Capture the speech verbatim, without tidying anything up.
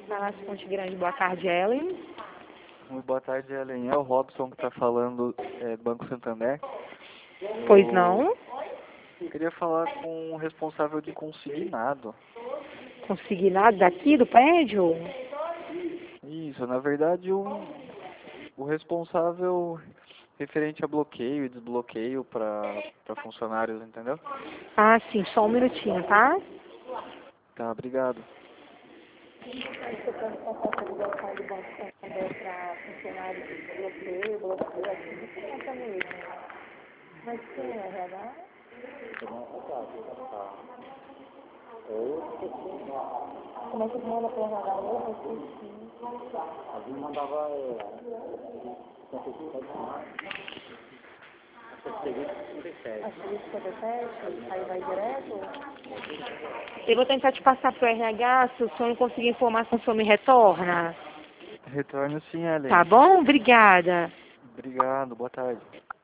Palácio Ponte Grande, boa tarde, Ellen. Muito boa tarde, Ellen. É o Robson que está falando é, do Banco Santander. Pois Eu não? queria falar com o responsável de consignado. Consignado daqui do prédio? Isso, na verdade, o, o responsável referente a bloqueio e desbloqueio para funcionários, entendeu? Ah, sim, só um minutinho, tá? Tá, obrigado. Você pode passar a ligação do Banco Santander para funcionários de bloqueio, bloqueio, aqui de conta mesmo. Mas quem é, R H? Como é que manda para R H mesmo? Eu esqueci. A gente mandava é, Acho que cinquenta e sete, aí vai direto? Eu vou tentar te passar para o R H, se o senhor não conseguir informação, o senhor me retorna? Retorno sim, Ellen. Tá bom? Obrigada. Obrigado, boa tarde.